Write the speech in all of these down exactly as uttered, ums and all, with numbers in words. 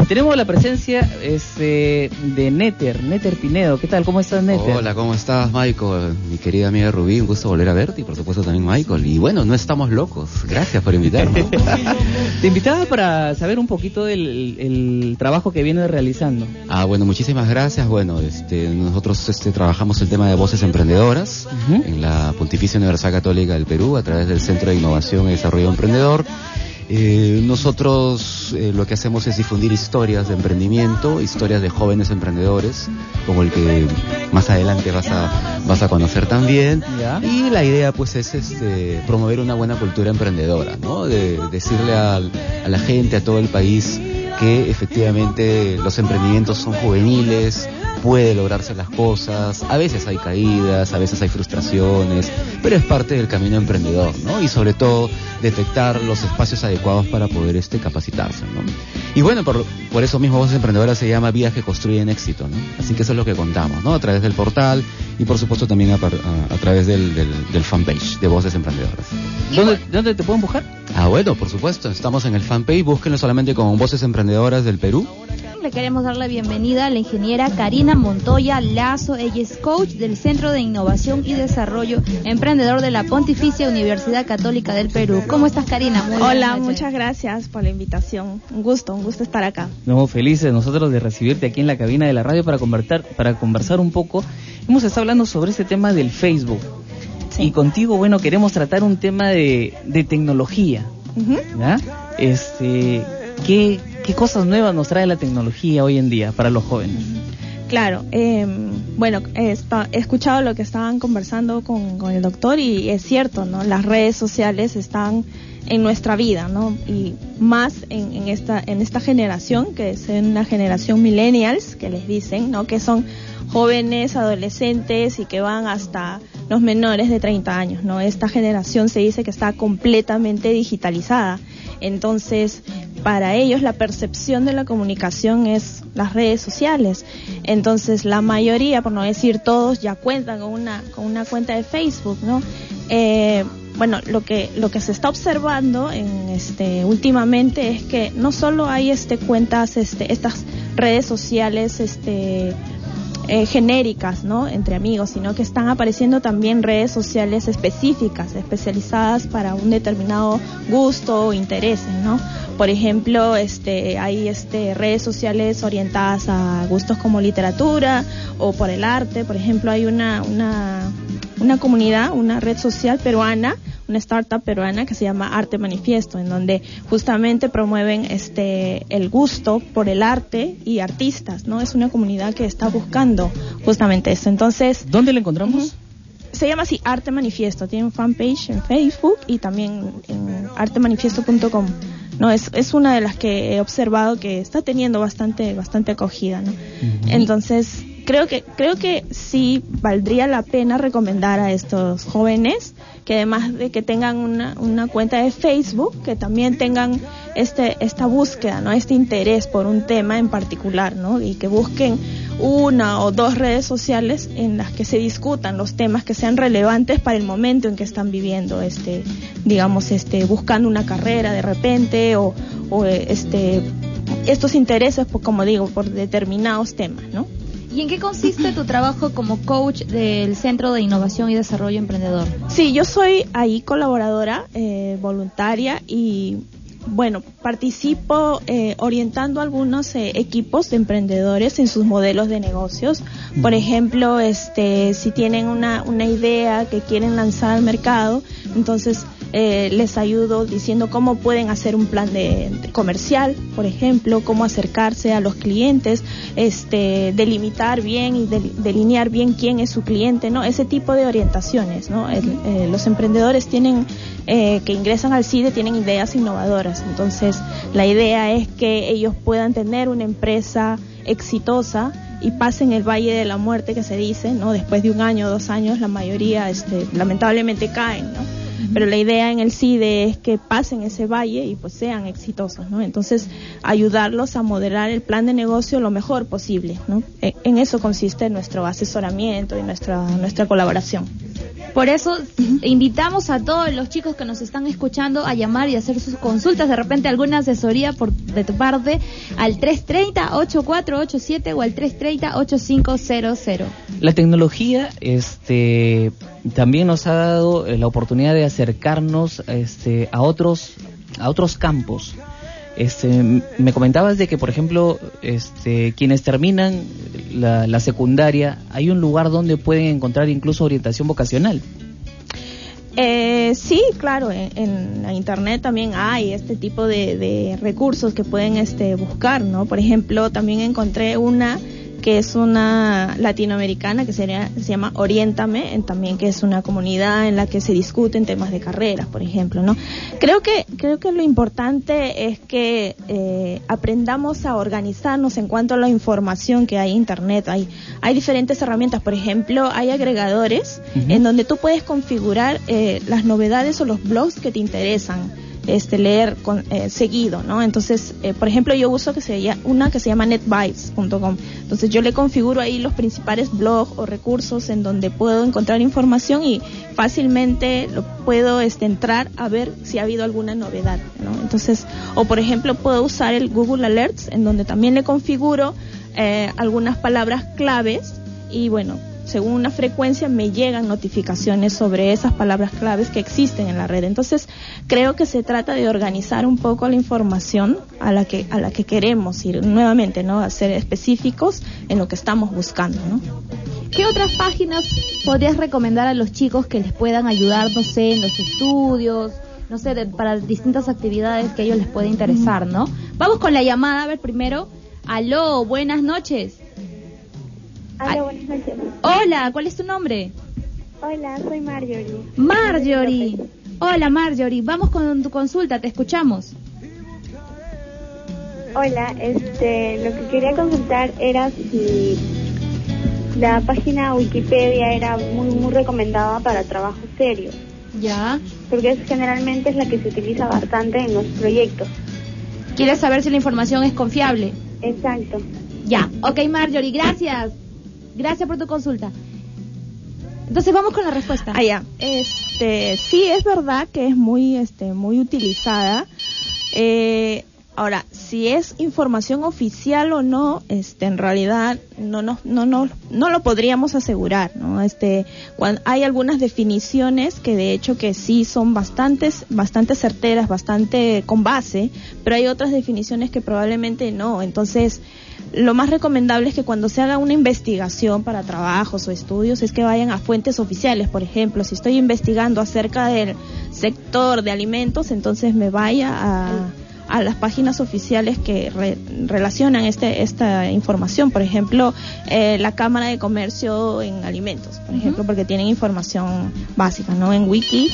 Tenemos la presencia este, de Néter, Néter Pinedo. ¿Qué tal? ¿Cómo estás, Néter? Hola, ¿cómo estás, Michael? Mi querida amiga Rubí, un gusto volver a verte y por supuesto también Michael. Y bueno, no estamos locos. Gracias por invitarnos. Te invitaba para saber un poquito del el trabajo que vienes realizando. Ah, bueno, muchísimas gracias. Bueno, este, nosotros este, trabajamos el tema de voces emprendedoras uh-huh. en la Pontificia Universidad Católica del Perú a través del Centro de Innovación y Desarrollo Emprendedor. Eh, nosotros eh, lo que hacemos es difundir historias de emprendimiento, historias de jóvenes emprendedores, como el que más adelante vas a vas a conocer también. ¿Ya? Y la idea pues es este promover una buena cultura emprendedora, ¿no? De decirle a, a la gente, a todo el país, que efectivamente los emprendimientos son juveniles, puede lograrse las cosas, a veces hay caídas, a veces hay frustraciones, pero es parte del camino emprendedor, ¿no? Y sobre todo detectar los espacios adecuados para poder este capacitarse, ¿no? Y bueno, por, por eso mismo Voces Emprendedoras se llama Vidas que Construyen Éxito, ¿no? Así que eso es lo que contamos, ¿no? A través del portal y por supuesto también a, a, a través del, del, del fanpage de Voces Emprendedoras. ¿Dónde, ¿Dónde te pueden buscar? Ah, bueno, por supuesto, estamos en el fanpage, búsquenlo solamente como Voces Emprendedoras del Perú. Le queremos dar la bienvenida a la ingeniera Karina Montoya Lazo. Ella es coach del Centro de Innovación y Desarrollo Emprendedor de la Pontificia Universidad Católica del Perú. ¿Cómo estás, Karina? Muy Hola, muchas gracias por la invitación. Un gusto, un gusto estar acá. No, felices nosotros de recibirte aquí en la cabina de la radio para conversar, para conversar un poco. Hemos estado hablando sobre este tema del Facebook. Sí. Y contigo, bueno, queremos tratar un tema de, de tecnología. Uh-huh. ¿Ya? Este, ¿qué... ¿Qué cosas nuevas nos trae la tecnología hoy en día para los jóvenes? Claro, eh, bueno, he, he escuchado lo que estaban conversando con, con el doctor y es cierto, ¿no? Las redes sociales están en nuestra vida, ¿no? Y más en, en esta en esta generación, que es una generación millennials, que les dicen, ¿no? Que son jóvenes, adolescentes y que van hasta los menores de treinta años, ¿no? Esta generación se dice que está completamente digitalizada. Entonces, para ellos la percepción de la comunicación es las redes sociales. Entonces, la mayoría, por no decir todos, ya cuentan con una con una cuenta de Facebook, ¿no? Eh, bueno, lo que lo que se está observando en este últimamente es que no solo hay este cuentas este estas redes sociales este Eh, genéricas, ¿no? Entre amigos, sino que están apareciendo también redes sociales específicas, especializadas para un determinado gusto o intereses, ¿no? Por ejemplo, este, hay este, redes sociales orientadas a gustos como literatura o por el arte. Por ejemplo, hay una, una, una comunidad, una red social peruana, una startup peruana que se llama Arte Manifiesto, en donde justamente promueven este el gusto por el arte y artistas, ¿no? Es una comunidad que está buscando justamente eso. Entonces, ¿dónde la encontramos? Uh-huh. Se llama así Arte Manifiesto, tiene un fanpage en Facebook y también en arte manifiesto punto com. No, es es una de las que he observado que está teniendo bastante bastante acogida, ¿no? Uh-huh. Entonces, creo que creo que sí valdría la pena recomendar a estos jóvenes que además de que tengan una una cuenta de Facebook, que también tengan este esta búsqueda, ¿no? Este interés por un tema en particular, ¿no? Y que busquen una o dos redes sociales en las que se discutan los temas que sean relevantes para el momento en que están viviendo, este, digamos, este, buscando una carrera de repente o, o este, estos intereses, pues, como digo, por determinados temas, ¿no? ¿Y en qué consiste tu trabajo como coach del Centro de Innovación y Desarrollo Emprendedor? Sí, yo soy ahí colaboradora, eh, voluntaria y bueno, participo eh, orientando a algunos eh, equipos de emprendedores en sus modelos de negocios. Por ejemplo, este, si tienen una, una idea que quieren lanzar al mercado, entonces eh, les ayudo diciendo cómo pueden hacer un plan de, de comercial, por ejemplo, cómo acercarse a los clientes, este, delimitar bien y de, delinear bien quién es su cliente, ¿no? Ese tipo de orientaciones, ¿no? El, eh, los emprendedores tienen eh, que ingresan al C I D E tienen ideas innovadoras. Entonces, la idea es que ellos puedan tener una empresa exitosa y pasen el valle de la muerte que se dice, ¿no? Después de un año o dos años, la mayoría, este, lamentablemente caen, ¿no? Uh-huh. Pero la idea en el C I D E es que pasen ese valle y pues sean exitosos, ¿no? Entonces, ayudarlos a modelar el plan de negocio lo mejor posible, ¿no? En eso consiste nuestro asesoramiento y nuestra nuestra colaboración. Por eso invitamos a todos los chicos que nos están escuchando a llamar y hacer sus consultas, de repente alguna asesoría por de tu parte, al tres tres cero, ocho cuatro ocho siete o al tres tres cero, ocho cinco cero cero. La tecnología este también nos ha dado la oportunidad de acercarnos este a otros a otros campos. Este, me comentabas de que, por ejemplo, este, quienes terminan la, la secundaria, hay un lugar donde pueden encontrar incluso orientación vocacional. Eh, sí, claro, en, en la internet también hay este tipo de, de recursos que pueden este, buscar, ¿no? Por ejemplo, también encontré una que es una latinoamericana que sería, se llama Oriéntame, en, también que es una comunidad en la que se discuten temas de carreras, por ejemplo, ¿no? Creo que creo que lo importante es que eh, aprendamos a organizarnos en cuanto a la información que hay en internet. Hay hay diferentes herramientas, por ejemplo, hay agregadores uh-huh. en donde tú puedes configurar eh, las novedades o los blogs que te interesan. Este leer con, eh, seguido, ¿no? Entonces, eh, por ejemplo, yo uso que se llama, una que se llama netvibes punto com. Entonces, yo le configuro ahí los principales blogs o recursos en donde puedo encontrar información y fácilmente lo puedo este, entrar a ver si ha habido alguna novedad, ¿no? Entonces, o por ejemplo, puedo usar el Google Alerts, en donde también le configuro eh, algunas palabras claves y bueno, según una frecuencia me llegan notificaciones sobre esas palabras claves que existen en la red. Entonces, creo que se trata de organizar un poco la información a la que a la que queremos ir nuevamente, ¿no? A ser específicos en lo que estamos buscando, ¿no? ¿Qué otras páginas podrías recomendar a los chicos que les puedan ayudar, no sé, en los estudios, no sé, de, para distintas actividades que a ellos les puede interesar, ¿no? Vamos con la llamada, a ver primero. Aló, buenas noches. Hola, buenas noches. Hola, ¿cuál es tu nombre? Hola, soy Marjorie. Marjorie. Hola, Marjorie. Vamos con tu consulta, te escuchamos. Hola, este, lo que quería consultar era si la página Wikipedia era muy muy recomendada para trabajos serios. Ya. Porque es, generalmente es la que se utiliza bastante en los proyectos. ¿Quieres saber si la información es confiable? Exacto. Ya. Ok, Marjorie, gracias. Gracias por tu consulta. Entonces vamos con la respuesta. Ah, ya. Este, sí, es verdad que es muy, este, muy utilizada. Eh, ahora, si es información oficial o no, este, en realidad no, no, no, no, no lo podríamos asegurar, ¿no? Este, cuando hay algunas definiciones que de hecho que sí son bastantes, bastante certeras, bastante con base, pero hay otras definiciones que probablemente no. Entonces, lo más recomendable es que cuando se haga una investigación para trabajos o estudios es que vayan a fuentes oficiales. Por ejemplo, si estoy investigando acerca del sector de alimentos, entonces me vaya a, a las páginas oficiales que re, relacionan este, esta información. Por ejemplo, eh, la Cámara de Comercio en Alimentos, por uh-huh. ejemplo, porque tienen información básica, ¿no? En Wiki.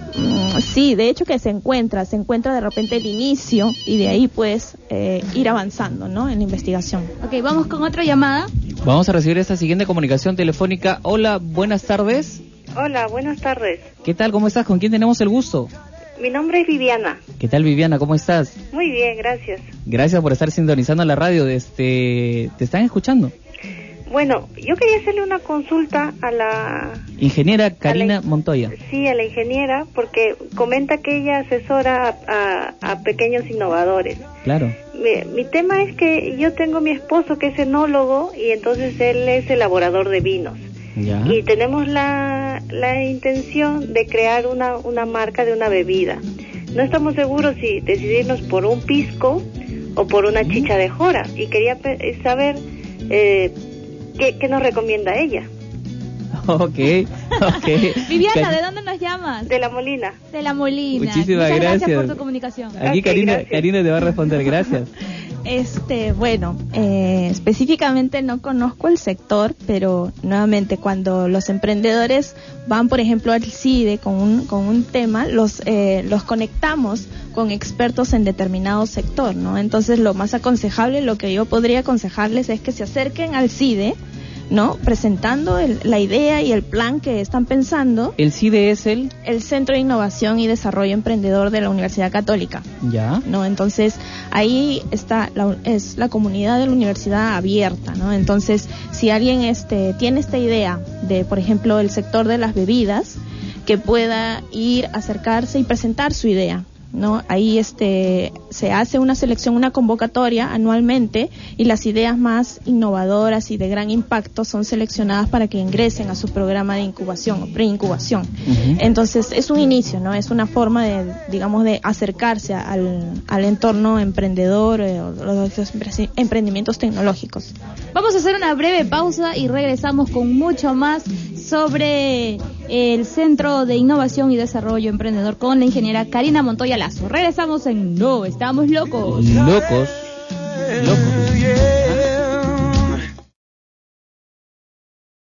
Sí, de hecho que se encuentra, se encuentra de repente el inicio y de ahí puedes eh, ir avanzando, ¿no? En la investigación. Ok, vamos con otra llamada. Vamos a recibir esta siguiente comunicación telefónica. Hola, buenas tardes. Hola, buenas tardes. ¿Qué tal? ¿Cómo estás? ¿Con quién tenemos el gusto? Mi nombre es Viviana. ¿Qué tal, Viviana? ¿Cómo estás? Muy bien, gracias. Gracias por estar sintonizando la radio. Este, ¿te están escuchando? Bueno, yo quería hacerle una consulta a la... Ingeniera Karina la, Montoya. Sí, a la ingeniera, porque comenta que ella asesora a, a, a pequeños innovadores. Claro. Mi, mi tema es que yo tengo mi esposo que es enólogo y entonces él es elaborador de vinos. Ya. Y tenemos la, la intención de crear una, una marca de una bebida. No estamos seguros si decidirnos por un pisco o por una chicha de jora. Y quería pe- saber... Eh, ¿Qué, ¿Qué nos recomienda ella? Ok, ok. Viviana, ¿de dónde nos llamas? De La Molina. De La Molina. Muchísimas Muchas gracias. gracias por tu comunicación. Aquí Okay, Karina, gracias. Karina te va a responder, gracias. Este, bueno, eh, específicamente no conozco el sector, pero nuevamente cuando los emprendedores van, por ejemplo, al CIDE con un, con un tema, los, eh, los conectamos con expertos en determinado sector, ¿no? Entonces, lo más aconsejable, lo que yo podría aconsejarles es que se acerquen al CIDE, ¿no? Presentando el, la idea y el plan que están pensando. ¿El CIDE es el? El Centro de Innovación y Desarrollo Emprendedor de la Universidad Católica. Ya. ¿No? Entonces, ahí está, la, es la comunidad de la universidad abierta, ¿no? Entonces, si alguien este tiene esta idea de, por ejemplo, el sector de las bebidas, que pueda ir, acercarse y presentar su idea, ¿no? Ahí este se hace una selección, una convocatoria anualmente, y las ideas más innovadoras y de gran impacto son seleccionadas para que ingresen a su programa de incubación o preincubación. Uh-huh. Entonces es un inicio, ¿no? Es una forma de, digamos, de acercarse al, al entorno emprendedor, eh, los emprendimientos tecnológicos. Vamos a hacer una breve pausa y regresamos con mucho más sobre el Centro de Innovación y Desarrollo Emprendedor con la ingeniera Karina Montoya Lazo. Regresamos en No Estamos Locos. Locos. Locos.